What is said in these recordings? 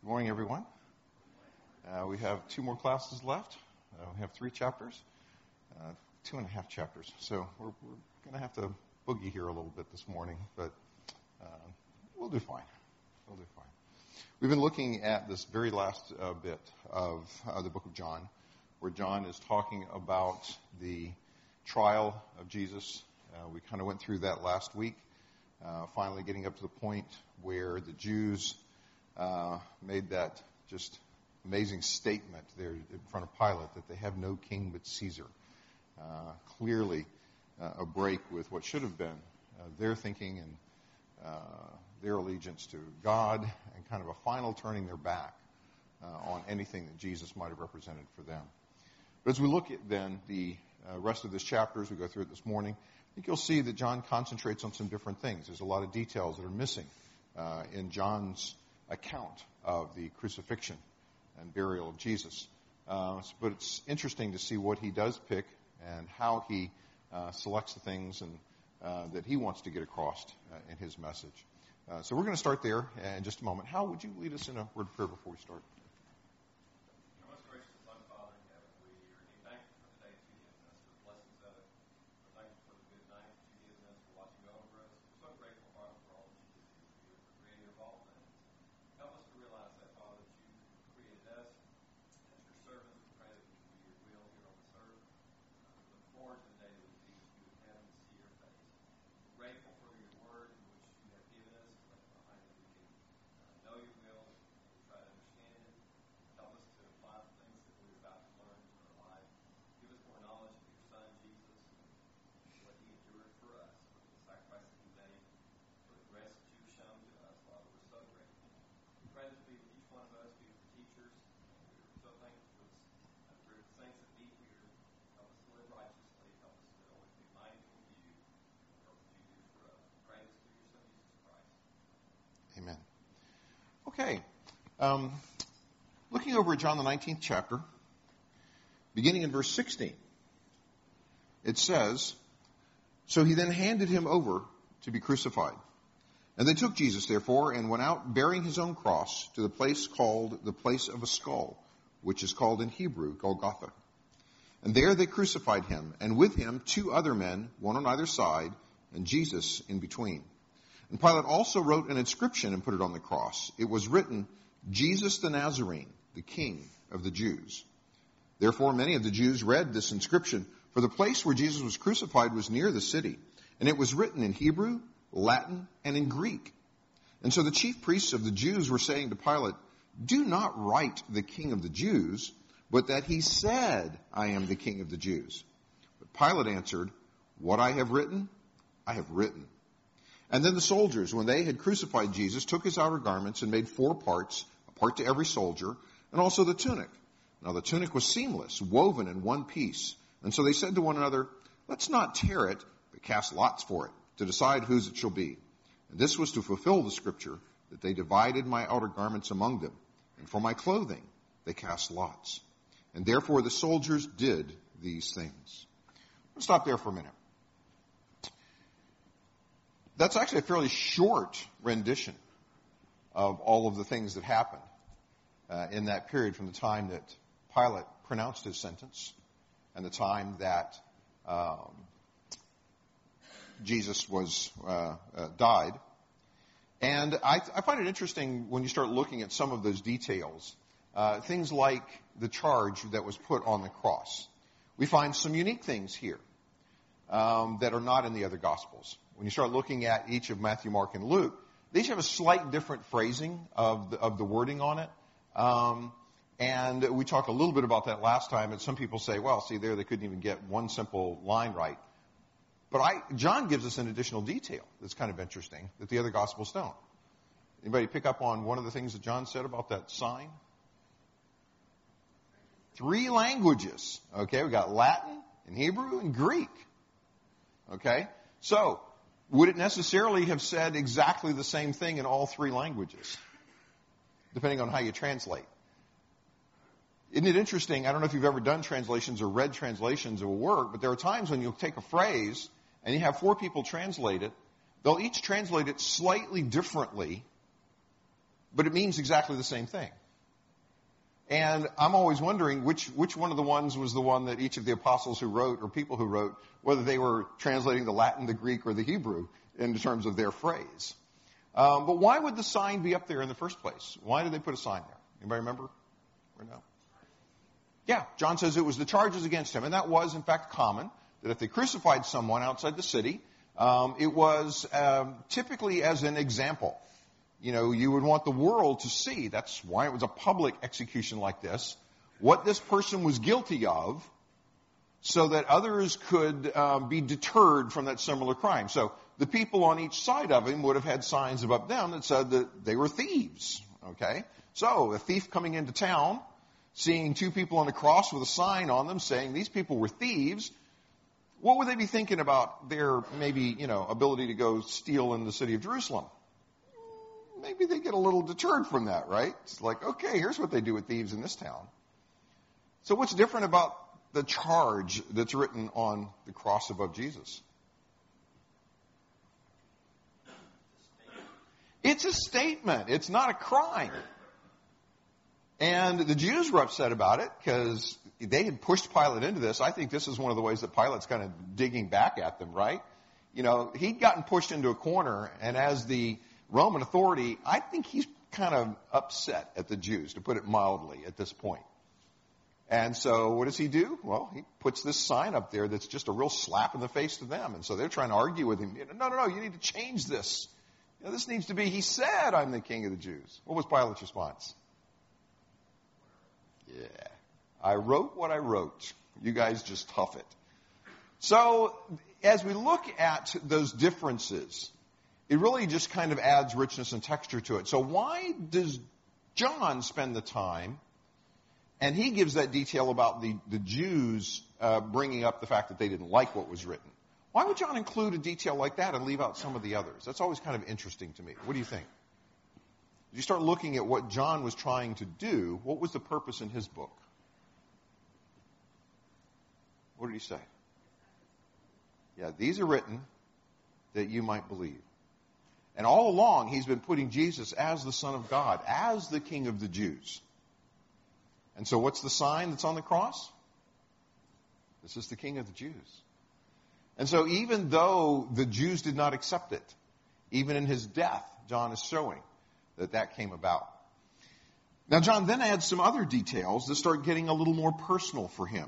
Good morning, everyone. We have 2 more classes left. We have 3 chapters, 2.5 chapters. So we're going to have to boogie here a little bit this morning, but we'll do fine. We'll do fine. We've been looking at this very last bit of the book of John, where John is talking about the trial of Jesus. We kind of went through that last week, finally getting up to the point where the Jews made that just amazing statement there in front of Pilate that they have no king but Caesar. Clearly a break with what should have been their thinking and their allegiance to God, and kind of a final turning their back on anything that Jesus might have represented for them. But as we look at then the rest of this chapter, as we go through it this morning, I think you'll see that John concentrates on some different things. There's a lot of details that are missing in John's account of the crucifixion and burial of Jesus. But it's interesting to see what he does pick and how he selects the things and that he wants to get across in his message. So we're going to start there in just a moment. Hal, would you lead us in a word of prayer before we start? Amen. Okay. Looking over at John the 19th chapter, beginning in verse 16, it says, "So he then handed him over to be crucified. And they took Jesus, therefore, and went out bearing his own cross to the place called the place of a skull, which is called in Hebrew Golgotha. And there they crucified him, and with him 2 other men, one on either side, and Jesus in between. And Pilate also wrote an inscription and put it on the cross. It was written, 'Jesus the Nazarene, the King of the Jews.' Therefore many of the Jews read this inscription, for the place where Jesus was crucified was near the city, and it was written in Hebrew, Latin, and in Greek. And so the chief priests of the Jews were saying to Pilate, 'Do not write the King of the Jews, but that he said, I am the King of the Jews.' But Pilate answered, 'What I have written, I have written.' And then the soldiers, when they had crucified Jesus, took his outer garments and made 4 parts, a part to every soldier, and also the tunic. Now the tunic was seamless, woven in one piece. And so they said to one another, 'Let's not tear it, but cast lots for it, to decide whose it shall be.' And this was to fulfill the scripture, that they divided my outer garments among them, and for my clothing they cast lots. And therefore the soldiers did these things." Let's stop there for a minute. That's actually a fairly short rendition of all of the things that happened in that period, from the time that Pilate pronounced his sentence and the time that Jesus was died. And I find it interesting when you start looking at some of those details, things like the charge that was put on the cross. We find some unique things here that are not in the other Gospels. When you start looking at each of Matthew, Mark, and Luke, they each have a slight different phrasing of the wording on it. And we talked a little bit about that last time, and some people say, well, see there, they couldn't even get one simple line right. But John gives us an additional detail that's kind of interesting that the other Gospels don't. Anybody pick up on one of the things that John said about that sign? 3 languages. Okay, we got Latin and Hebrew and Greek. Okay, so would it necessarily have said exactly the same thing in all 3 languages, depending on how you translate? Isn't it interesting? I don't know if you've ever done translations or read translations of a word, but there are times when you'll take a phrase and you have 4 people translate it. They'll each translate it slightly differently but it means exactly the same thing. And I'm always wondering which one of the ones was the one that each of the apostles who wrote, or people who wrote, whether they were translating the Latin, the Greek, or the Hebrew in terms of their phrase. But why would the sign be up there in the first place? Why did they put a sign there? Anybody remember? Or no? Yeah, John says it was the charges against him, and that was, in fact, common, that if they crucified someone outside the city, it was typically as an example. You know, you would want the world to see, that's why it was a public execution like this, what this person was guilty of, so that others could be deterred from that similar crime. So the people on each side of him would have had signs above them that said that they were thieves. Okay? So a thief coming into town, seeing two people on a cross with a sign on them saying these people were thieves, what would they be thinking about their maybe, ability to go steal in the city of Jerusalem? Maybe they get a little deterred from that, right? It's like, okay, here's what they do with thieves in this town. So what's different about the charge that's written on the cross above Jesus? It's a statement. It's not a crime. And the Jews were upset about it because they had pushed Pilate into this. I think this is one of the ways that Pilate's kind of digging back at them, right? He'd gotten pushed into a corner, and as the Roman authority, I think he's kind of upset at the Jews, to put it mildly, at this point. And so what does he do? Well, he puts this sign up there that's just a real slap in the face to them. And so they're trying to argue with him. No, you need to change this. This needs to be, he said, I'm the king of the Jews. What was Pilate's response? Yeah, I wrote what I wrote. You guys just huff it. So as we look at those differences, it really just kind of adds richness and texture to it. So why does John spend the time, and he gives that detail about the Jews bringing up the fact that they didn't like what was written? Why would John include a detail like that and leave out some of the others? That's always kind of interesting to me. What do you think? If you start looking at what John was trying to do, what was the purpose in his book? What did he say? Yeah, these are written that you might believe. And all along, he's been putting Jesus as the Son of God, as the King of the Jews. And so what's the sign that's on the cross? This is the King of the Jews. And so even though the Jews did not accept it, even in his death, John is showing that came about. Now, John then adds some other details that start getting a little more personal for him.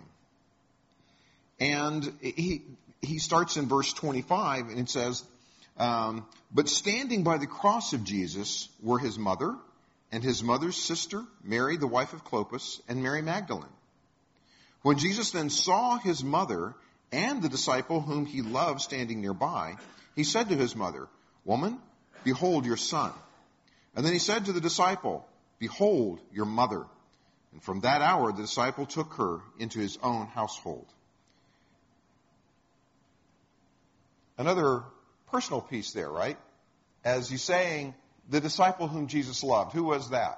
And he starts in verse 25, and it says, but standing by the cross of Jesus were his mother and his mother's sister, Mary, the wife of Clopas, and Mary Magdalene. When Jesus then saw his mother and the disciple whom he loved standing nearby, he said to his mother, Woman, behold your son. And then he said to the disciple, Behold your mother. And from that hour the disciple took her into his own household. Another personal piece there, right? As he's saying, the disciple whom Jesus loved. Who was that?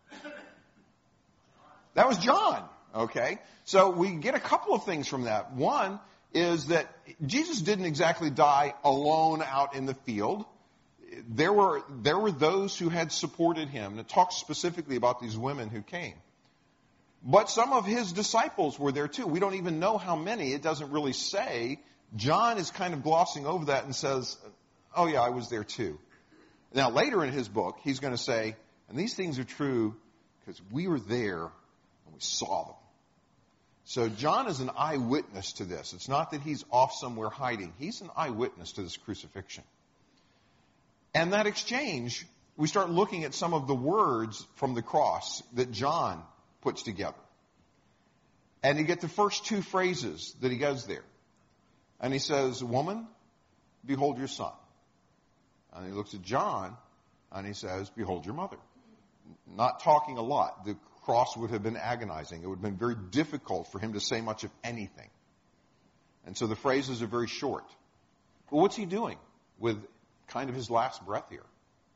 That was John. Okay? So we get a couple of things from that. One is that Jesus didn't exactly die alone out in the field. There were those who had supported him. And it talks specifically about these women who came. But some of his disciples were there too. We don't even know how many. It doesn't really say. John is kind of glossing over that and says, oh yeah, I was there too. Now later in his book, he's going to say, and these things are true because we were there and we saw them. So John is an eyewitness to this. It's not that he's off somewhere hiding. He's an eyewitness to this crucifixion. And that exchange, we start looking at some of the words from the cross that John puts together. And you get the first two phrases that he does there. And he says, Woman, behold your son. And he looks at John and he says, Behold your mother. Not talking a lot. The cross would have been agonizing. It would have been very difficult for him to say much of anything. And so the phrases are very short. But what's he doing with kind of his last breath here?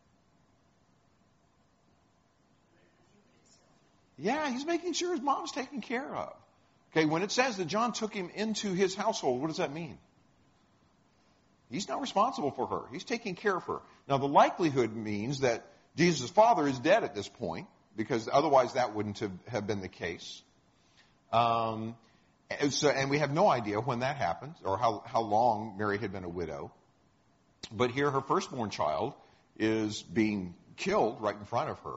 Yeah, he's making sure his mom's taken care of. Okay, when it says that John took him into his household, what does that mean? He's not responsible for her. He's taking care of her. Now, the likelihood means that Jesus' father is dead at this point, because otherwise that wouldn't have been the case. And we have no idea when that happened or how long Mary had been a widow. But here her firstborn child is being killed right in front of her.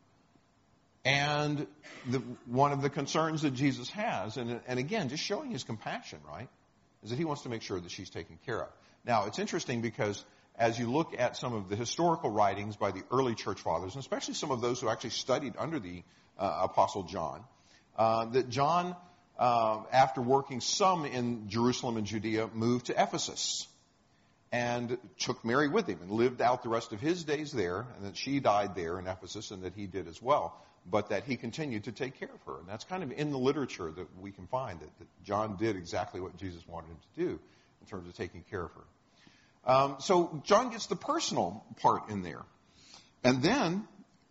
And one of the concerns that Jesus has, and again, just showing his compassion, right, is that he wants to make sure that she's taken care of. Now, it's interesting because as you look at some of the historical writings by the early church fathers, and especially some of those who actually studied under the Apostle John, that John, after working some in Jerusalem and Judea, moved to Ephesus and took Mary with him and lived out the rest of his days there, and that she died there in Ephesus, and that he did as well, but that he continued to take care of her. And that's kind of in the literature that we can find, that John did exactly what Jesus wanted him to do in terms of taking care of her. So John gets the personal part in there. And then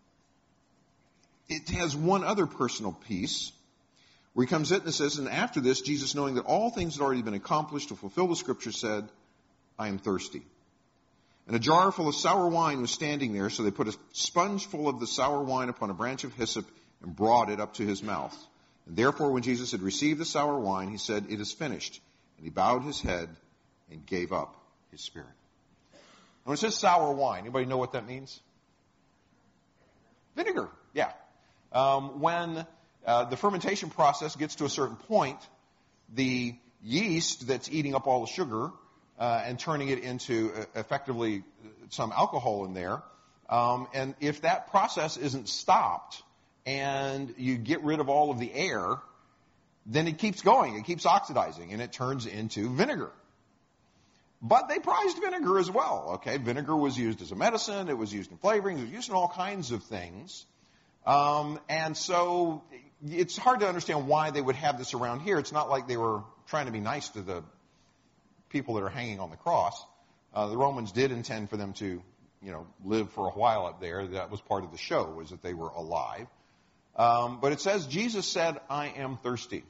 it has one other personal piece where he comes in and says, and after this, Jesus, knowing that all things had already been accomplished to fulfill the scripture, said, I am thirsty. And a jar full of sour wine was standing there, so they put a sponge full of the sour wine upon a branch of hyssop and brought it up to his mouth. And therefore, when Jesus had received the sour wine, he said, it is finished. And he bowed his head and gave up his spirit. And when it says sour wine, anybody know what that means? Vinegar, yeah. When the fermentation process gets to a certain point, the yeast that's eating up all the sugar and turning it into effectively some alcohol in there. And if that process isn't stopped and you get rid of all of the air, then it keeps going. It keeps oxidizing, and it turns into vinegar. But they prized vinegar as well. Okay, vinegar was used as a medicine. It was used in flavorings. It was used in all kinds of things. And so it's hard to understand why they would have this around here. It's not like they were trying to be nice to the people that are hanging on the cross. The Romans did intend for them to, live for a while up there. That was part of the show, was that they were alive. But it says, Jesus said, I am thirsty.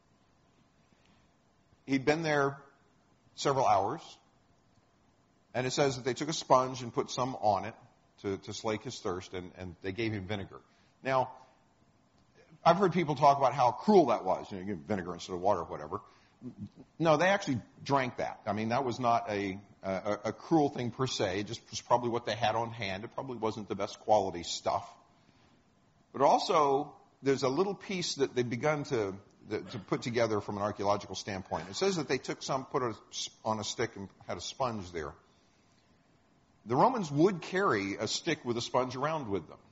He'd been there several hours. And it says that they took a sponge and put some on it to slake his thirst, and they gave him vinegar. Now, I've heard people talk about how cruel that was. You give vinegar instead of water or whatever. No, they actually drank that. I mean, that was not a cruel thing per se. It just was probably what they had on hand. It probably wasn't the best quality stuff. But also, there's a little piece that they've begun to put together from an archaeological standpoint. It says that they took some, put it on a stick and had a sponge there. The Romans would carry a stick with a sponge around with them.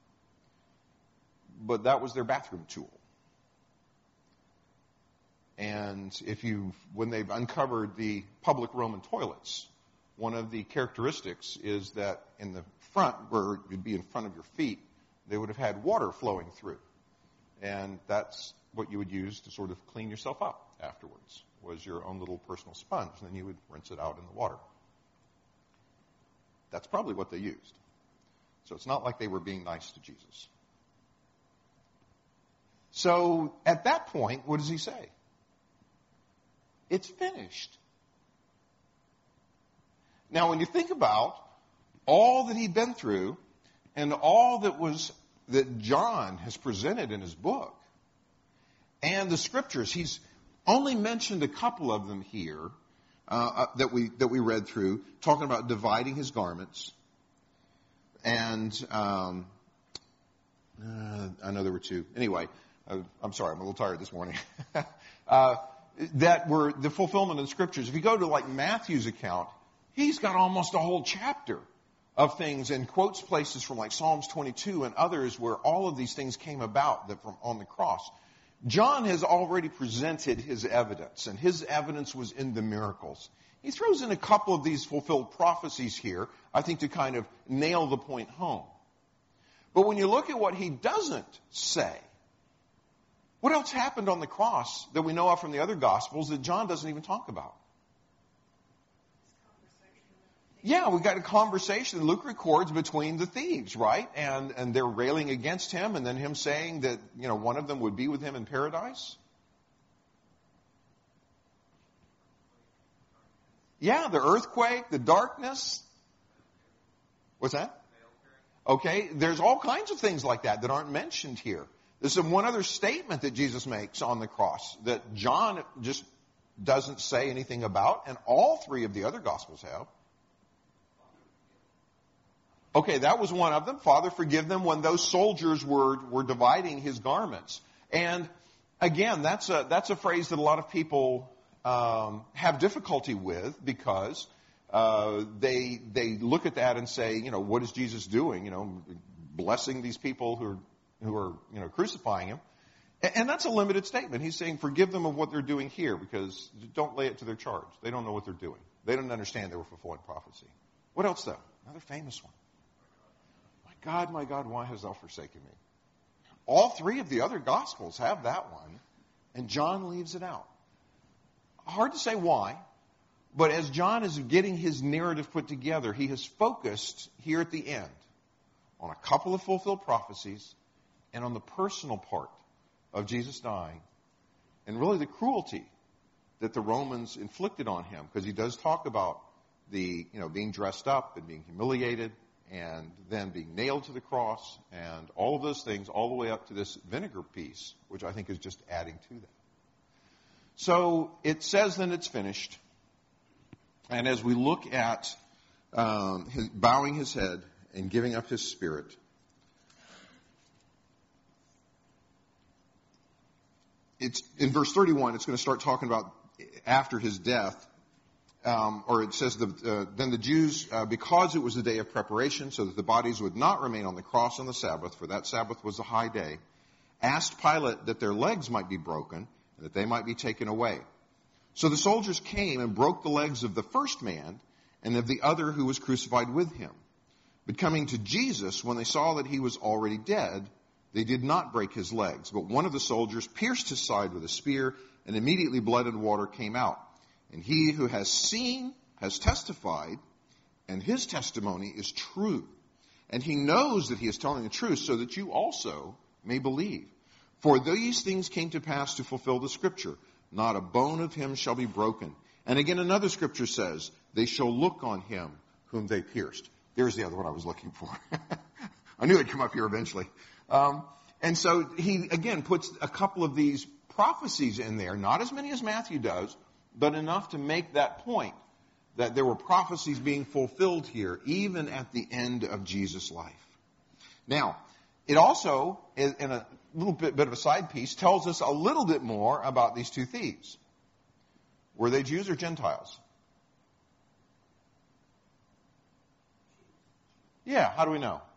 But that was their bathroom tool. And when they've uncovered the public Roman toilets, one of the characteristics is that in the front, where it would be in front of your feet, they would have had water flowing through. And that's what you would use to sort of clean yourself up afterwards, was your own little personal sponge. And then you would rinse it out in the water. That's probably what they used. So it's not like they were being nice to Jesus. So at that point, what does he say? It's finished. Now, when you think about all that he'd been through and all that John has presented in his book and the scriptures, he's only mentioned a couple of them here that we read through, talking about dividing his garments, and I know there were two. Anyway, I'm sorry, I'm a little tired this morning. That were the fulfillment of the scriptures. If you go to like Matthew's account, he's got almost a whole chapter of things and quotes places from like Psalms 22 and others where all of these things came about from on the cross. John has already presented his evidence, and his evidence was in the miracles. He throws in a couple of these fulfilled prophecies here, I think, to kind of nail the point home. But when you look at what he doesn't say, what else happened on the cross that we know of from the other Gospels that John doesn't even talk about? Yeah, we got a conversation Luke records between the thieves, right? And they're railing against him, and then him saying that, one of them would be with him in paradise. Yeah, the earthquake, the darkness. What's that? Okay? There's all kinds of things like that aren't mentioned here. There's one other statement that Jesus makes on the cross that John just doesn't say anything about, and all three of the other Gospels have. Okay, that was one of them. Father, forgive them, when those soldiers were dividing his garments. And again, that's a phrase that a lot of people have difficulty with, because they look at that and say, what is Jesus doing? Blessing these people who are crucifying him. And that's a limited statement. He's saying, forgive them of what they're doing here, because don't lay it to their charge. They don't know what they're doing. They don't understand they were fulfilling prophecy. What else, though? Another famous one. My God, why hast thou forsaken me? All three of the other Gospels have that one, and John leaves it out. Hard to say why, but as John is getting his narrative put together, he has focused here at the end on a couple of fulfilled prophecies and on the personal part of Jesus dying, and really the cruelty that the Romans inflicted on him, because he does talk about the being dressed up and being humiliated, and then being nailed to the cross, and all of those things, all the way up to this vinegar piece, which I think is just adding to that. So it says then it's finished. And as we look at bowing his head and giving up his spirit, it's in verse 31, it's going to start talking about after his death. Or it says, then the Jews, because it was the day of preparation, so that the bodies would not remain on the cross on the Sabbath, for that Sabbath was a high day, asked Pilate that their legs might be broken, and that they might be taken away. So the soldiers came and broke the legs of the first man, and of the other who was crucified with him. But coming to Jesus, when they saw that he was already dead, they did not break his legs. But one of the soldiers pierced his side with a spear, and immediately blood and water came out. And he who has seen has testified, and his testimony is true. And he knows that he is telling the truth, so that you also may believe. For these things came to pass to fulfill the scripture. Not a bone of him shall be broken. And again, another scripture says, they shall look on him whom they pierced. There's the other one I was looking for. I knew it'd come up here eventually. And so he, again, puts a couple of these prophecies in there, not as many as Matthew does, but enough to make that point that there were prophecies being fulfilled here, even at the end of Jesus' life. Now, it also, in a little bit of a side piece, tells us a little bit more about these two thieves. Were they Jews or Gentiles? Yeah, how do we know?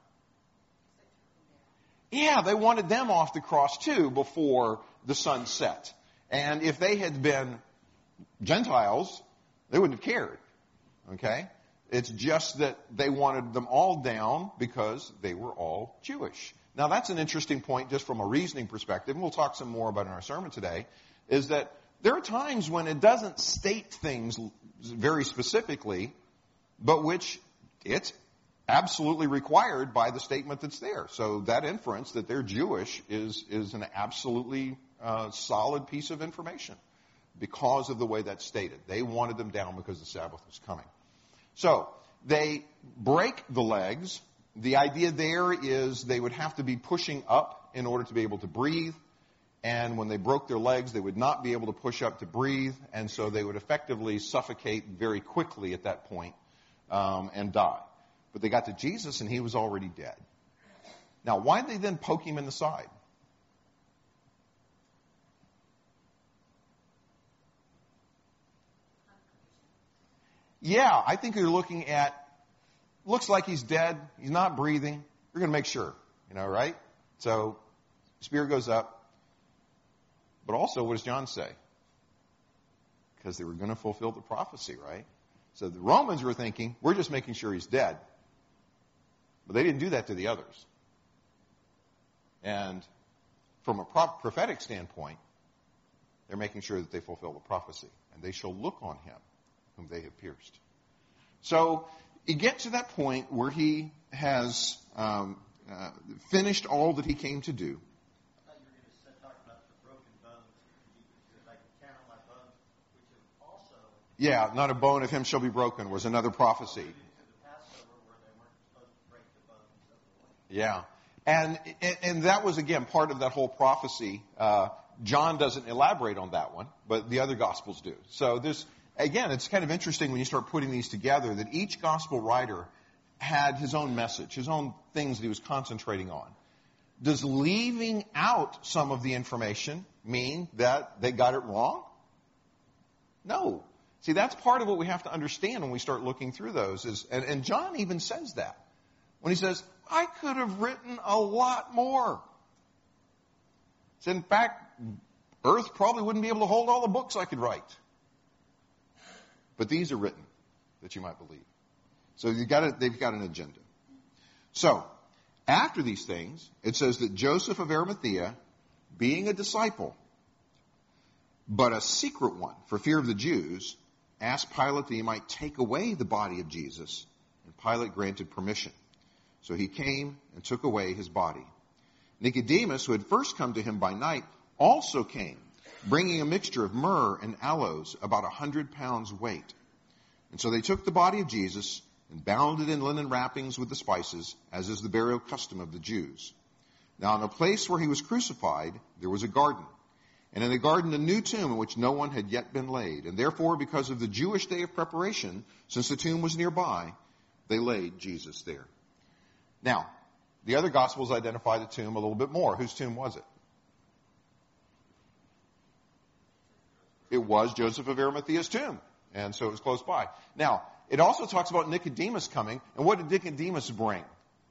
Yeah, they wanted them off the cross too before the sun set. And if they had been Gentiles, they wouldn't have cared. Okay? It's just that they wanted them all down because they were all Jewish. Now that's an interesting point just from a reasoning perspective, and we'll talk some more about in our sermon today, is that there are times when it doesn't state things very specifically, but which it's absolutely required by the statement that's there. So that inference that they're Jewish is an absolutely solid piece of information because of the way that's stated. They wanted them down because the Sabbath was coming. So they break the legs. The idea there is they would have to be pushing up in order to be able to breathe. And when they broke their legs, they would not be able to push up to breathe. And so they would effectively suffocate very quickly at that point and die. But they got to Jesus and he was already dead. Now, why did they then poke him in the side? Yeah, I think you're looking at, looks like he's dead, he's not breathing, you're going to make sure, right? So, spear goes up. But also, what does John say? Because they were going to fulfill the prophecy, right? So the Romans were thinking, we're just making sure he's dead. But they didn't do that to the others. And from a prophetic standpoint, they're making sure that they fulfill the prophecy. And they shall look on him whom they have pierced. So you get to that point where he has finished all that he came to do. I thought you were going to talk about the broken bones. If I can count on my bones, which have also... Yeah, not a bone of him shall be broken was another prophecy. ...to the Passover where they weren't supposed to break the bones of the lamb. Yeah. And that was, again, part of that whole prophecy. John doesn't elaborate on that one, but the other Gospels do. So there's, again, it's kind of interesting when you start putting these together that each Gospel writer had his own message, his own things that he was concentrating on. Does leaving out some of the information mean that they got it wrong? No. See, that's part of what we have to understand when we start looking through those. And John even says that. When he says, I could have written a lot more. So in fact, Earth probably wouldn't be able to hold all the books I could write. But these are written that you might believe. So they've got an agenda. So, after these things, it says that Joseph of Arimathea, being a disciple, but a secret one for fear of the Jews, asked Pilate that he might take away the body of Jesus, and Pilate granted permission. So he came and took away his body. Nicodemus, who had first come to him by night, also came, bringing a mixture of myrrh and aloes, about 100 pounds weight. And so they took the body of Jesus and bound it in linen wrappings with the spices, as is the burial custom of the Jews. Now in the place where he was crucified, there was a garden. And in the garden a new tomb in which no one had yet been laid. And therefore, because of the Jewish day of preparation, since the tomb was nearby, they laid Jesus there. Now, the other Gospels identify the tomb a little bit more. Whose tomb was it? It was Joseph of Arimathea's tomb. And so it was close by. Now, it also talks about Nicodemus coming. And what did Nicodemus bring?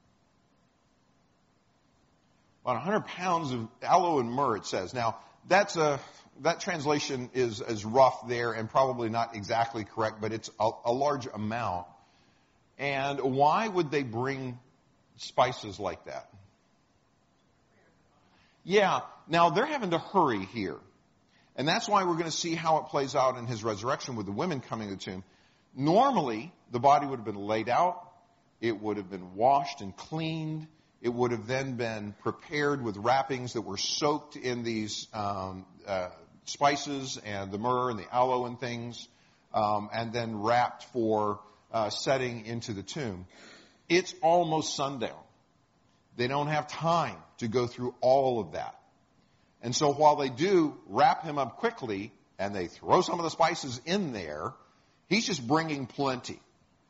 About 100 pounds of aloe and myrrh, it says. Now, that translation is rough there and probably not exactly correct, but it's a large amount. And why would they bring spices like that? Yeah, now they're having to hurry here. And that's why we're going to see how it plays out in his resurrection with the women coming to the tomb. Normally, the body would have been laid out. It would have been washed and cleaned. It would have then been prepared with wrappings that were soaked in these spices and the myrrh and the aloe and things, and then wrapped for setting into the tomb. It's almost sundown. They don't have time to go through all of that. And so while they do wrap him up quickly, and they throw some of the spices in there, he's just bringing plenty.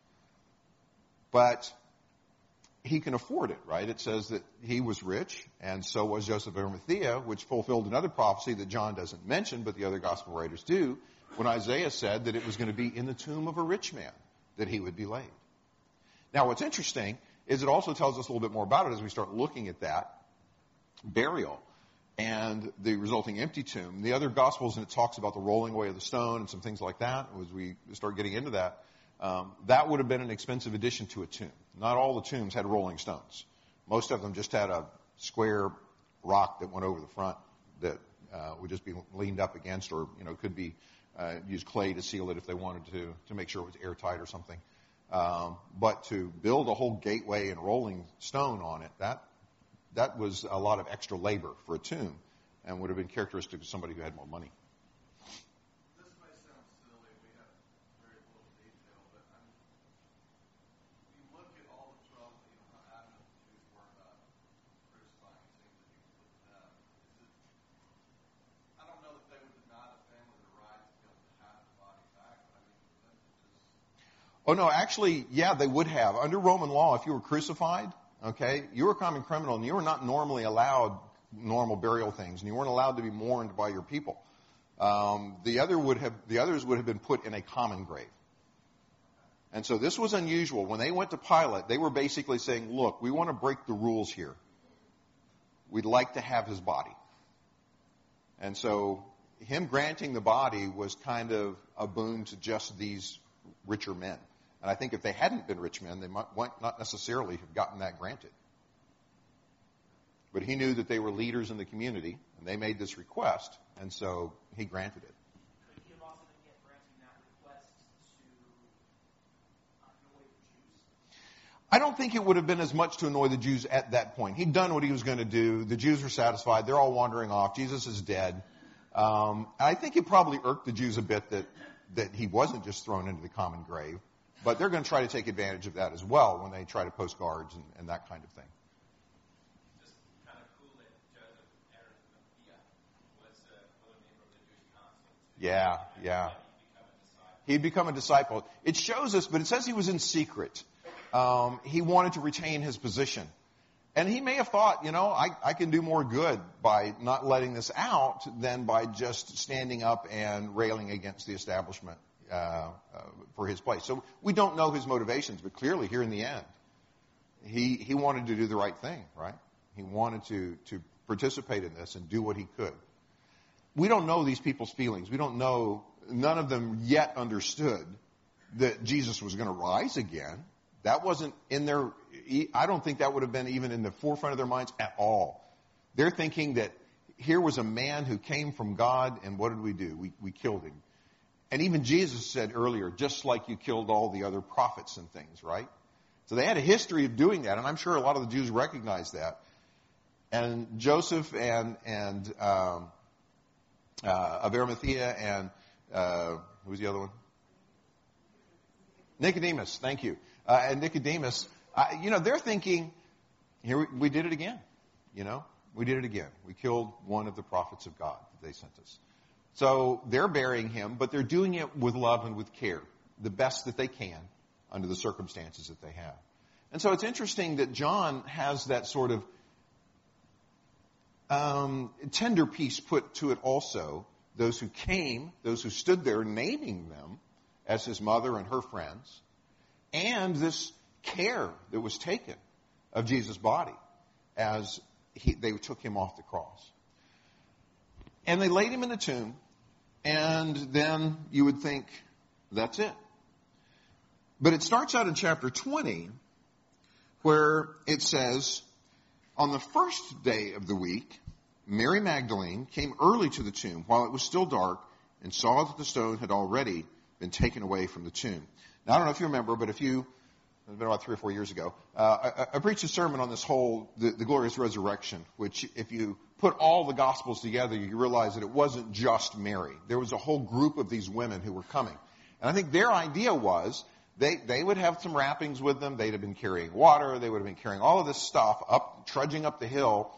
But he can afford it, right? It says that he was rich, and so was Joseph of Arimathea, which fulfilled another prophecy that John doesn't mention, but the other gospel writers do, when Isaiah said that it was going to be in the tomb of a rich man that he would be laid. Now, what's interesting is it also tells us a little bit more about it as we start looking at that burial and the resulting empty tomb. The other Gospels, and it talks about the rolling away of the stone and some things like that, as we start getting into that, that would have been an expensive addition to a tomb. Not all the tombs had rolling stones. Most of them just had a square rock that went over the front that would just be leaned up against, or could be use clay to seal it if they wanted to make sure it was airtight or something. But to build a whole gateway and rolling stone on it, that was a lot of extra labor for a tomb, and would have been characteristic of somebody who had more money. This may sound silly. We have very little detail, but you look at all the trouble, how adamant the Jews were about crucifying things that he was put to death. I don't know that they would deny the family the right to be able to have the body back, but for them to just... Oh, no, actually, yeah, they would have. Under Roman law, if you were crucified, okay, you were a common criminal, and you were not normally allowed normal burial things, and you weren't allowed to be mourned by your people. The others would have been put in a common grave. And so this was unusual. When they went to Pilate, they were basically saying, look, we want to break the rules here. We'd like to have his body. And so him granting the body was kind of a boon to just these richer men. And I think if they hadn't been rich men, they might not necessarily have gotten that granted. But he knew that they were leaders in the community, and they made this request, and so he granted it. Could he have also been granting that request to annoy the Jews? I don't think it would have been as much to annoy the Jews at that point. He'd done what he was going to do. The Jews were satisfied. They're all wandering off. Jesus is dead. I think it probably irked the Jews a bit that he wasn't just thrown into the common grave. But they're going to try to take advantage of that as well when they try to post guards and that kind of thing. Yeah, yeah. He'd become a disciple. It shows us, but it says he was in secret. He wanted to retain his position. And he may have thought, I can do more good by not letting this out than by just standing up and railing against the establishment for his place. So we don't know his motivations, but clearly here in the end, he wanted to do the right thing, right? He wanted to participate in this and do what he could. We don't know these people's feelings. We don't know, none of them yet understood that Jesus was going to rise again. That wasn't in their, I don't think that would have been even in the forefront of their minds at all. They're thinking that here was a man who came from God, and what did we do? We killed him. And even Jesus said earlier, just like you killed all the other prophets and things, right? So they had a history of doing that, and I'm sure a lot of the Jews recognized that. And Joseph and of Arimathea and who was the other one? Nicodemus, thank you. And Nicodemus, they're thinking, here we did it again. We did it again. We killed one of the prophets of God that they sent us. So they're burying him, but they're doing it with love and with care, the best that they can under the circumstances that they have. And so it's interesting that John has that sort of tender piece put to it also. Those who came, those who stood there naming them as his mother and her friends, and this care that was taken of Jesus' body as they took him off the cross. And they laid him in the tomb, and then you would think, that's it. But it starts out in chapter 20, where it says, on the first day of the week, Mary Magdalene came early to the tomb while it was still dark and saw that the stone had already been taken away from the tomb. Now, I don't know if you remember, but it's been about 3 or 4 years ago, I preached a sermon on this whole, the glorious resurrection, which if you put all the Gospels together, you realize that it wasn't just Mary. There was a whole group of these women who were coming. And I think their idea was they would have some wrappings with them. They'd have been carrying water. They would have been carrying all of this stuff trudging up the hill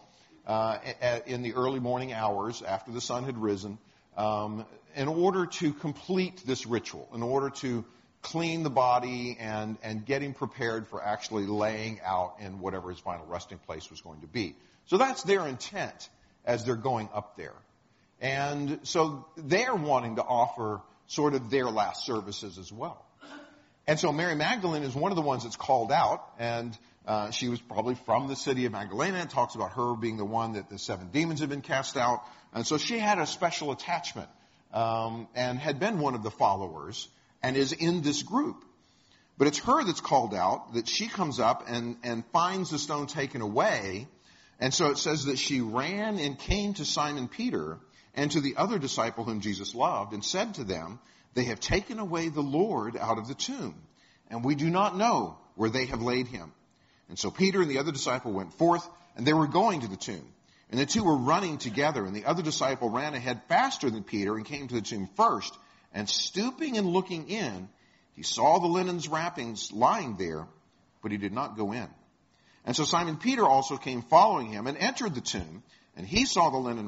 in the early morning hours after the sun had risen in order to complete this ritual, in order to clean the body and get him prepared for actually laying out in whatever his final resting place was going to be. So that's their intent as they're going up there. And so they're wanting to offer sort of their last services as well. And so Mary Magdalene is one of the ones that's called out, and she was probably from the city of Magdalene. It talks about her being the one that the 7 demons had been cast out. And so she had a special attachment and had been one of the followers and is in this group. But it's her that's called out, that she comes up and finds the stone taken away. And so it says that she ran and came to Simon Peter and to the other disciple whom Jesus loved and said to them, "They have taken away the Lord out of the tomb, and we do not know where they have laid him." And so Peter and the other disciple went forth, and they were going to the tomb. And the two were running together, and the other disciple ran ahead faster than Peter and came to the tomb first. And stooping and looking in, he saw the linen wrappings lying there, but he did not go in. And so Simon Peter also came following him and entered the tomb, and he saw the linen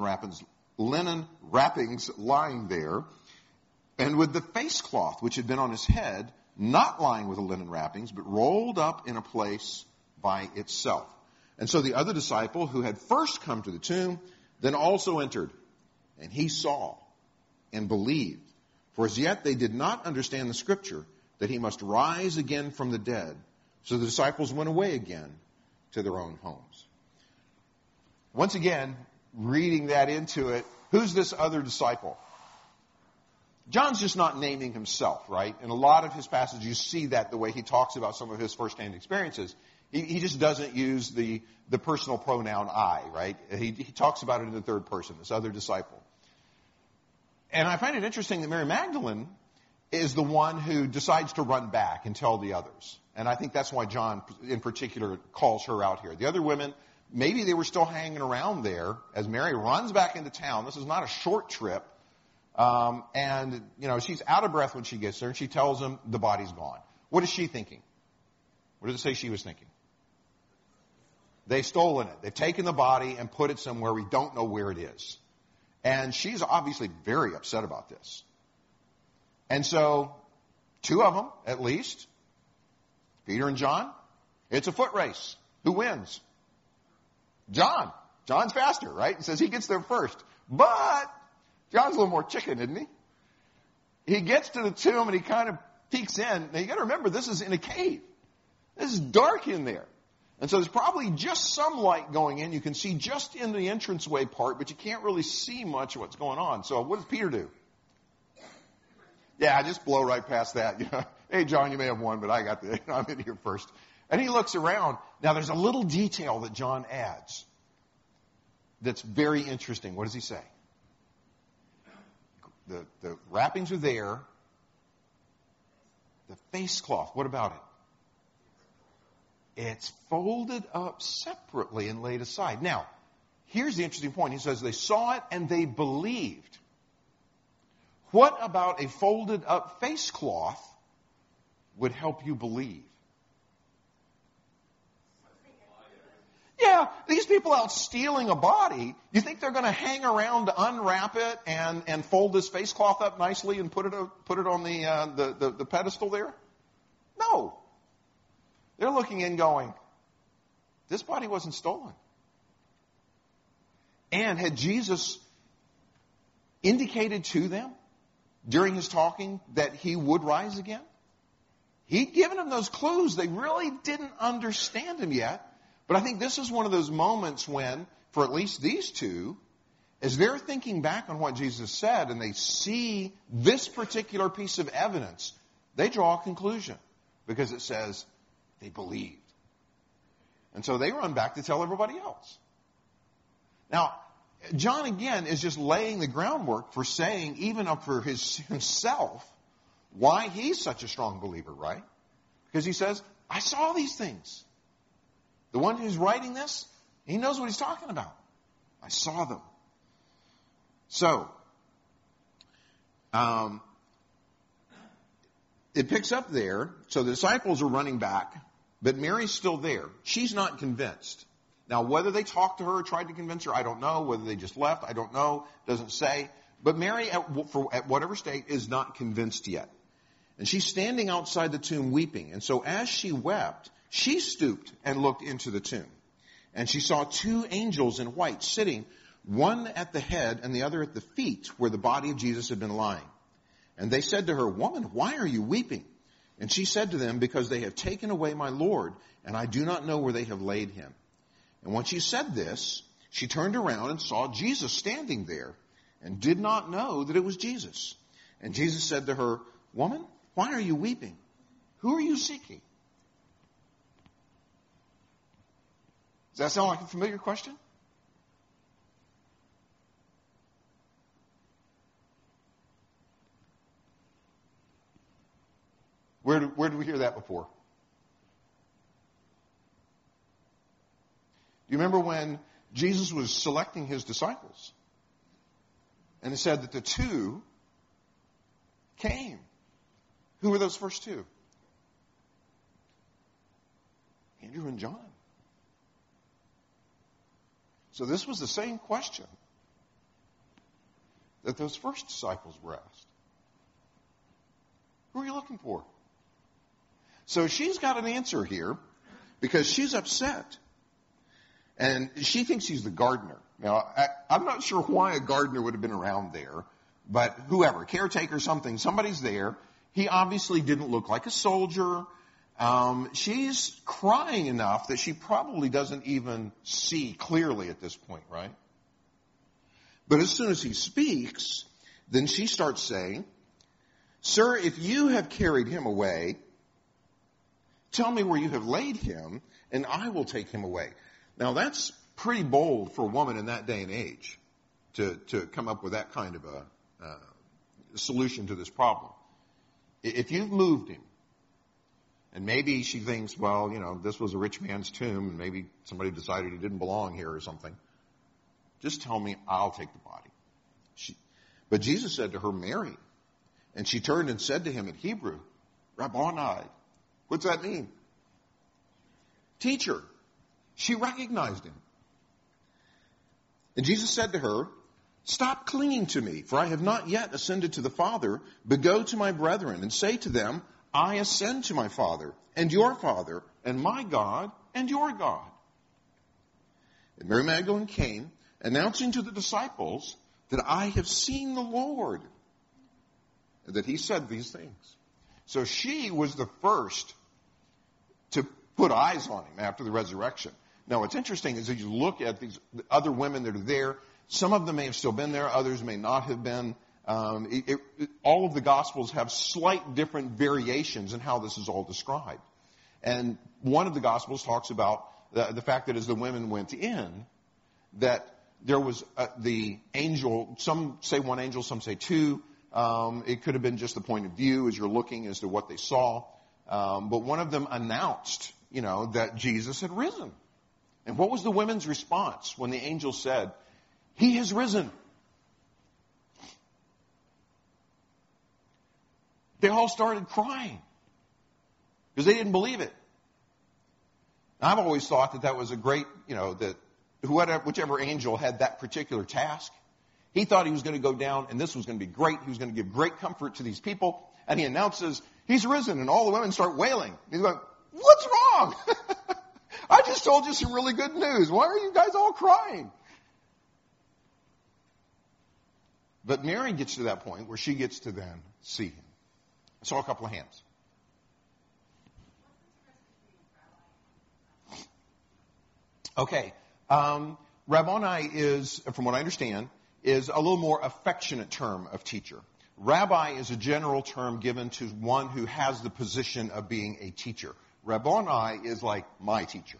wrappings lying there, and with the face cloth which had been on his head, not lying with the linen wrappings, but rolled up in a place by itself. And so the other disciple who had first come to the tomb then also entered, and he saw and believed. For as yet they did not understand the scripture that he must rise again from the dead. So the disciples went away again to their own homes. Once again, reading that into it, who's this other disciple? John's just not naming himself, right? In a lot of his passages, you see that the way he talks about some of his firsthand experiences. He just doesn't use the personal pronoun I, right? He talks about it in the third person, this other disciple. And I find it interesting that Mary Magdalene is the one who decides to run back and tell the others. And I think that's why John in particular calls her out here. The other women, maybe they were still hanging around there as Mary runs back into town. This is not a short trip. And she's out of breath when she gets there, and she tells them the body's gone. What is she thinking? What does it say she was thinking? They've stolen it. They've taken the body and put it somewhere we don't know where it is. And she's obviously very upset about this. And so, two of them, at least, Peter and John, it's a foot race. Who wins? John. John's faster, right? It says he gets there first. But John's a little more chicken, isn't he? He gets to the tomb and he kind of peeks in. Now you got to remember, this is in a cave. This is dark in there. And so there's probably just some light going in. You can see just in the entranceway part, but you can't really see much of what's going on. So what does Peter do? Yeah, just blow right past that. You know, hey, John, you may have won, but I'm in here first. And he looks around. Now, there's a little detail that John adds that's very interesting. What does he say? The wrappings are there. The face cloth, what about it? It's folded up separately and laid aside. Now, here's the interesting point. He says they saw it and they believed. What about a folded up face cloth would help you believe? Yeah, these people out stealing a body, you think they're going to hang around to unwrap it and fold this face cloth up nicely and put it on the pedestal there? No. They're looking in going, this body wasn't stolen. And had Jesus indicated to them during his talking that he would rise again? He'd given them those clues. They really didn't understand him yet. But I think this is one of those moments when, for at least these two, as they're thinking back on what Jesus said and they see this particular piece of evidence, they draw a conclusion because it says they believed. And so they run back to tell everybody else. Now, John, again, is just laying the groundwork for saying, even up for himself, why he's such a strong believer, right? Because he says, I saw these things. The one who's writing this, he knows what he's talking about. I saw them. So, it picks up there. So the disciples are running back, but Mary's still there. She's not convinced. Now, whether they talked to her or tried to convince her, I don't know. Whether they just left, I don't know. Doesn't say. But Mary, at whatever state, is not convinced yet. And she's standing outside the tomb weeping. And so as she wept, she stooped and looked into the tomb. And she saw two angels in white sitting, one at the head and the other at the feet where the body of Jesus had been lying. And they said to her, Woman, why are you weeping? And she said to them, Because they have taken away my Lord, and I do not know where they have laid him. And when she said this, she turned around and saw Jesus standing there and did not know that it was Jesus. And Jesus said to her, Woman, why are you weeping? Who are you seeking? Does that sound like a familiar question? Where did we hear that before? Do you remember when Jesus was selecting his disciples? And it said that the two came. Who were those first two? Andrew and John. So this was the same question that those first disciples were asked. Who are you looking for? So she's got an answer here because she's upset. And she thinks he's the gardener. Now, I'm not sure why a gardener would have been around there, but whoever, caretaker, somebody's there. He obviously didn't look like a soldier. She's crying enough that she probably doesn't even see clearly at this point, right? But as soon as he speaks, then she starts saying, Sir, if you have carried him away, tell me where you have laid him, and I will take him away. Now, that's pretty bold for a woman in that day and age to come up with that kind of a solution to this problem. If you've moved him, and maybe she thinks, well, this was a rich man's tomb, and maybe somebody decided he didn't belong here or something, just tell me, I'll take the body. But Jesus said to her, Mary. And she turned and said to him in Hebrew, Rabboni. What's that mean? Teacher. She recognized him. And Jesus said to her, Stop clinging to me, for I have not yet ascended to the Father, but go to my brethren and say to them, I ascend to my Father and your Father, and my God and your God. And Mary Magdalene came, announcing to the disciples that I have seen the Lord, and that he said these things. So she was the first to put eyes on him after the resurrection. Now, what's interesting is as you look at these other women that are there, some of them may have still been there, others may not have been. All of the Gospels have slight different variations in how this is all described. And one of the Gospels talks about the fact that as the women went in, that there was the angel, some say one angel, some say two. It could have been just the point of view as you're looking as to what they saw. But one of them announced, that Jesus had risen. And what was the women's response when the angel said, he has risen? They all started crying because they didn't believe it. I've always thought that was a great, that whichever angel had that particular task, he thought he was going to go down and this was going to be great. He was going to give great comfort to these people. And he announces, he's risen. And all the women start wailing. He's going, what's wrong? I just told you some really good news. Why are you guys all crying? But Mary gets to that point where she gets to then see him. I saw a couple of hands. Okay. Rabboni is, from what I understand, is a little more affectionate term of teacher. Rabbi is a general term given to one who has the position of being a teacher. Rabboni is like my teacher.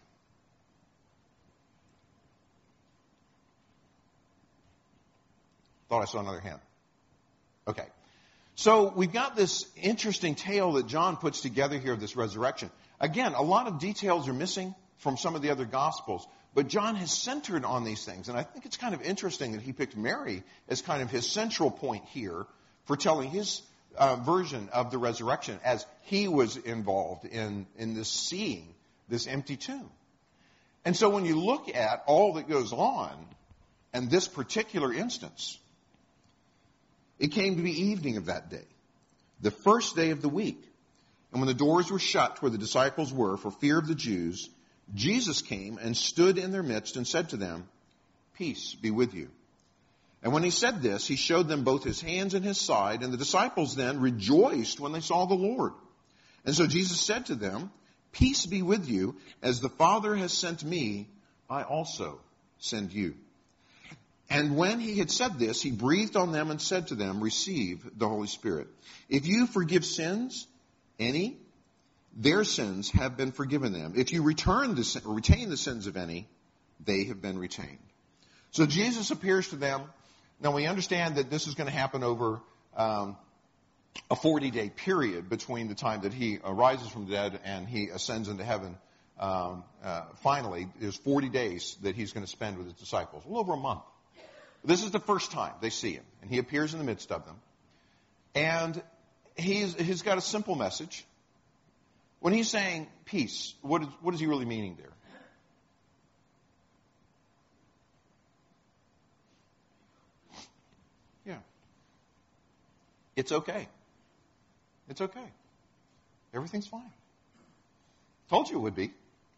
Thought I saw another hand. Okay. So we've got this interesting tale that John puts together here of this resurrection. Again, a lot of details are missing from some of the other Gospels, but John has centered on these things. And I think it's kind of interesting that he picked Mary as kind of his central point here for telling his version of the resurrection as he was involved in this seeing this empty tomb. And so when you look at all that goes on in this particular instance, it came to be evening of that day, the first day of the week. And when the doors were shut where the disciples were for fear of the Jews, Jesus came and stood in their midst and said to them, peace be with you. And when he said this, he showed them both his hands and his side, and the disciples then rejoiced when they saw the Lord. And so Jesus said to them, peace be with you. As the Father has sent me, I also send you. And when he had said this, he breathed on them and said to them, receive the Holy Spirit. If you forgive sins, any, their sins have been forgiven them. If you retain the sins of any, they have been retained. So Jesus appears to them. Now we understand that this is going to happen over a 40-day period between the time that he arises from the dead and he ascends into heaven. Finally, there's 40 days that he's going to spend with his disciples, a little over a month. This is the first time they see him, and he appears in the midst of them. And he's got a simple message. When he's saying peace, what is he really meaning there? Yeah. It's okay. It's okay. Everything's fine. Told you it would be.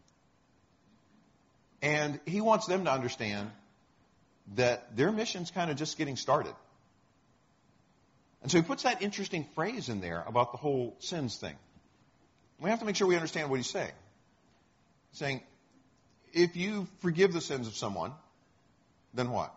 And he wants them to understand that their mission's kind of just getting started. And so he puts that interesting phrase in there about the whole sins thing. We have to make sure we understand what he's saying. He's saying, if you forgive the sins of someone, then what?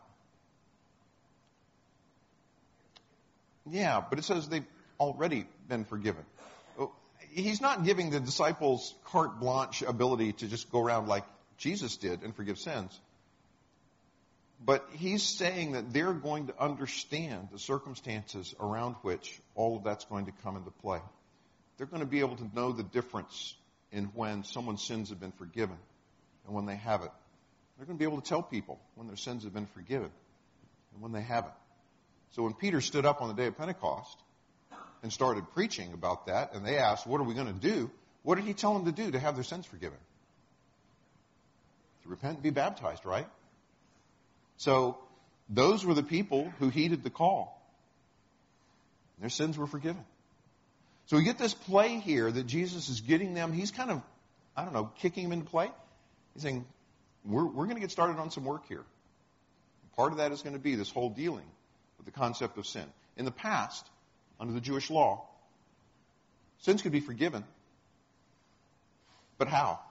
Yeah, but it says they've already been forgiven. He's not giving the disciples carte blanche ability to just go around like Jesus did and forgive sins. But he's saying that they're going to understand the circumstances around which all of that's going to come into play. They're going to be able to know the difference in when someone's sins have been forgiven and when they haven't. They're going to be able to tell people when their sins have been forgiven and when they haven't. So when Peter stood up on the day of Pentecost and started preaching about that, and they asked, what are we going to do? What did he tell them to do to have their sins forgiven? To repent and be baptized, right? So those were the people who heeded the call. Their sins were forgiven. So we get this play here that Jesus is getting them. He's kind of, kicking them into play. He's saying, we're going to get started on some work here. Part of that is going to be this whole dealing with the concept of sin. In the past, under the Jewish law, sins could be forgiven. But how?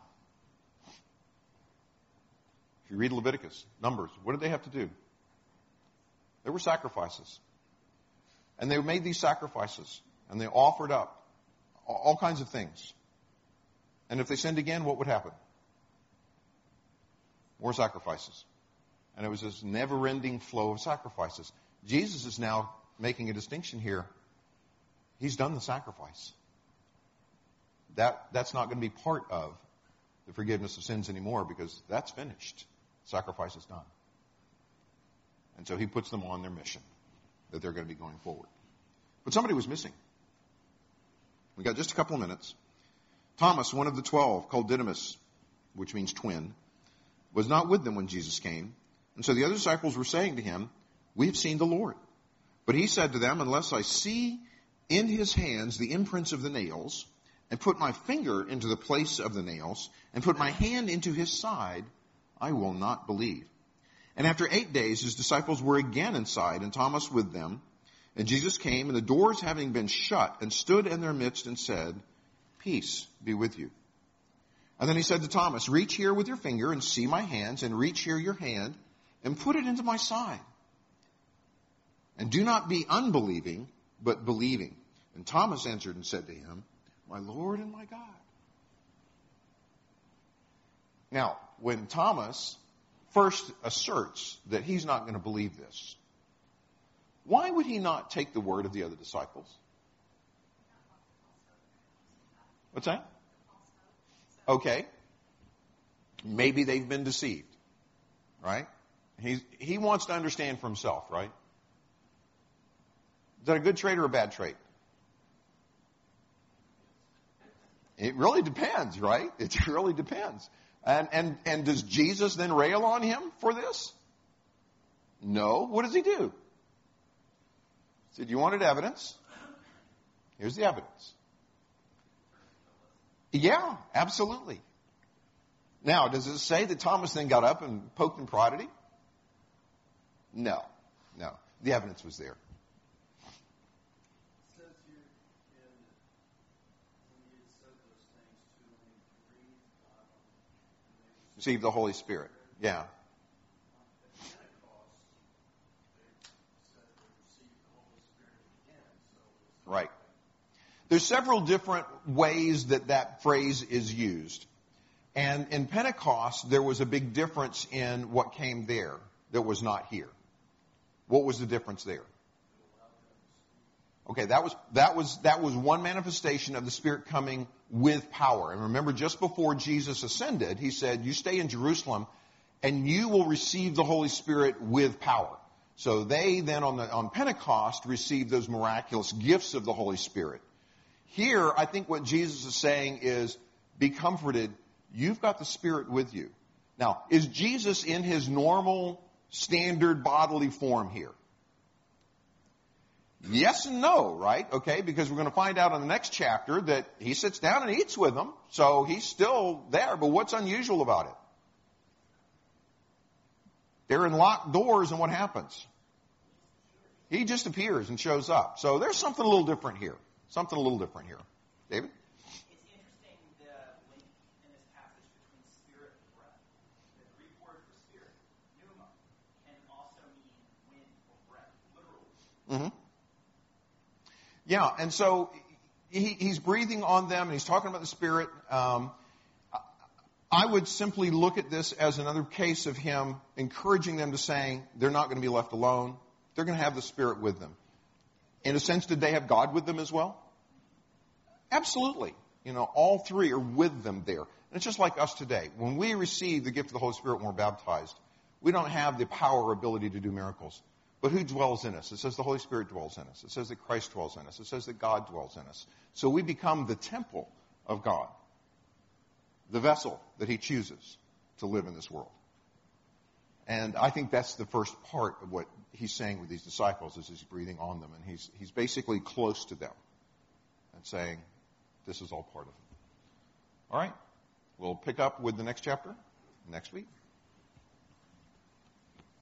If you read Leviticus, Numbers, what did they have to do? There were sacrifices. And they made these sacrifices. And they offered up all kinds of things. And if they sinned again, what would happen? More sacrifices. And it was this never-ending flow of sacrifices. Jesus is now making a distinction here. He's done the sacrifice. That's not going to be part of the forgiveness of sins anymore because that's finished. Sacrifice is done. And so he puts them on their mission that they're going to be going forward. But somebody was missing. We got just a couple of minutes. Thomas, one of the 12, called Didymus, which means twin, was not with them when Jesus came. And so the other disciples were saying to him, "We have seen the Lord." But he said to them, "Unless I see in his hands the imprints of the nails, and put my finger into the place of the nails, and put my hand into his side, I will not believe." And after 8 days, his disciples were again inside, and Thomas with them. And Jesus came, and the doors having been shut, and stood in their midst and said, "Peace be with you." And then he said to Thomas, "Reach here with your finger and see my hands, and reach here your hand and put it into my side. And do not be unbelieving, but believing." And Thomas answered and said to him, "My Lord and my God." Now, when Thomas first asserts that he's not going to believe this, why would he not take the word of the other disciples? What's that? Okay. Maybe they've been deceived, right? He wants to understand for himself, right? Is that a good trait or a bad trait? It really depends, right? It really depends. And does Jesus then rail on him for this? No. What does he do? He said, "You wanted evidence? Here's the evidence." Yeah, absolutely. Now, does it say that Thomas then got up and poked and prodded him? No. The evidence was there. It says here when he had said those things to him, he breathed on them, and they Received the Holy Spirit. Yeah. At Pentecost, they said they received the Holy Spirit again. So Right. There's several different ways that phrase is used. And in Pentecost, there was a big difference in what came there that was not here. What was the difference there? Okay, that was one manifestation of the Spirit coming with power. And remember, just before Jesus ascended, he said, "You stay in Jerusalem, and you will receive the Holy Spirit with power." So they then on Pentecost received those miraculous gifts of the Holy Spirit. Here, I think what Jesus is saying is, be comforted. You've got the Spirit with you. Now, is Jesus in his normal, standard bodily form here? Yes and no, right? Okay, because we're going to find out in the next chapter that he sits down and eats with them, so he's still there. But what's unusual about it? They're in locked doors, and what happens? He just appears and shows up. So there's something a little different here. David? It's interesting the link in this passage between spirit and breath. The Greek word for spirit, pneuma, can also mean wind or breath, literally. Mm-hmm. Yeah, and so he's breathing on them, and he's talking about the Spirit. I would simply look at this as another case of him encouraging them to saying they're not going to be left alone. They're going to have the Spirit with them. In a sense, did they have God with them as well? Absolutely. All three are with them there. And it's just like us today. When we receive the gift of the Holy Spirit when we're baptized, we don't have the power or ability to do miracles. But who dwells in us? It says the Holy Spirit dwells in us. It says that Christ dwells in us. It says that God dwells in us. So we become the temple of God, the vessel that he chooses to live in this world. And I think that's the first part of what he's saying with these disciples is he's breathing on them. And he's basically close to them and saying, this is all part of it. All right. We'll pick up with the next chapter next week.